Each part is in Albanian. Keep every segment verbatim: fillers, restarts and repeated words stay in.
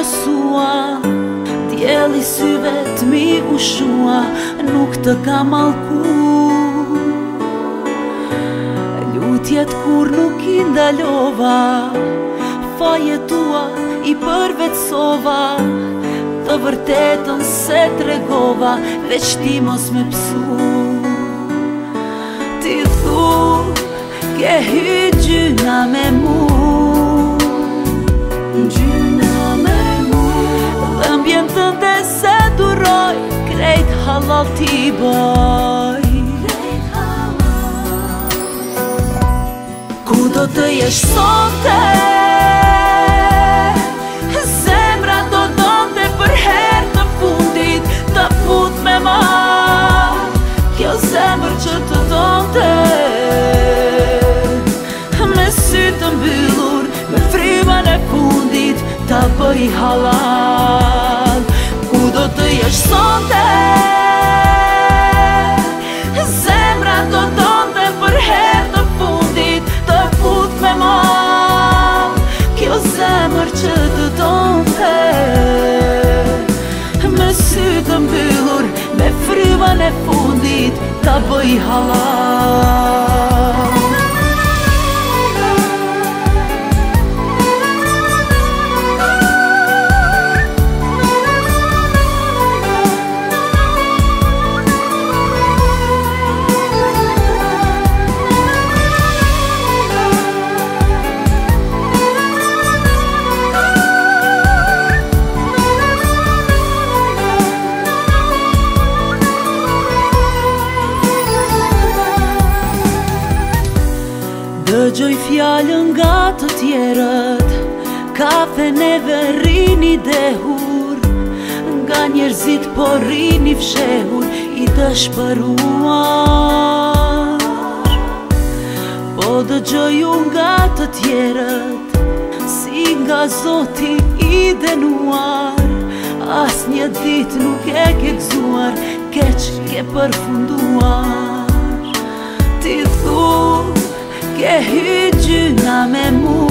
rësua, djeli syvet mi ushua, nuk të ka mallku. Lutjet kur nuk i ndalova, fajet tua i përvetsova, të vërtetën se tregova, veç ti mos me psu. Ti thu, ke hy gjyna me mu, gjyna me mu, dhe mbjen tënde se duroj, krejt halal ti boj. Ku do të jesh sonte, zemra do donte për her të fundit, të fut me ma, kjo zemër që të donte. Me sy të mbyllur, me frymën e fundit, ta bëj halal. Ku do të jesh sonte, zemra do donte për her të fundit, të fut me ma, kjo zemër që të donte. Me sy të mbyllur, me frymën e fundit, ta bëj halal. Dëgjoj fjallën nga të tjerët, kafe neve rini dehur, nga njerëzit po rini fshehur, i dëshpëruar. Po dëgjoj nga të tjerët, si nga Zoti i denuar, as një dit nuk e ke gëzuar, keq ke përfunduar. Ti thu, ke hy gjyna me mu,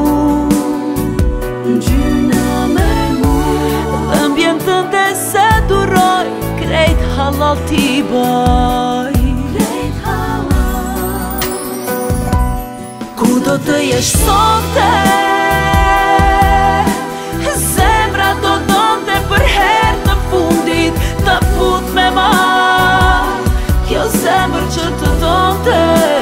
gjyna me mu, dhe mbjen tënde se duroj, krejt halal ti boj. Ku do të jesh sonte, zemra do donte për her të fundit, të fut me ma, kjo zemër që të donte.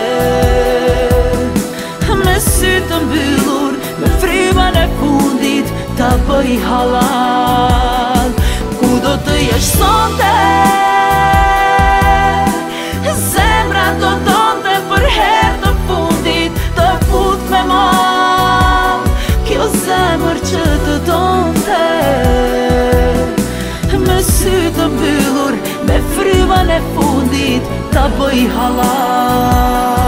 Me sy të mbyllur, me frymën e fundit, ta bëj halal. Ku do të jesh sonte, zemra do donte për her të fundit, të fut me ma, kjo zemër që të donte. Me sy të mbyllur, me frymën e fundit, ta bëj halal.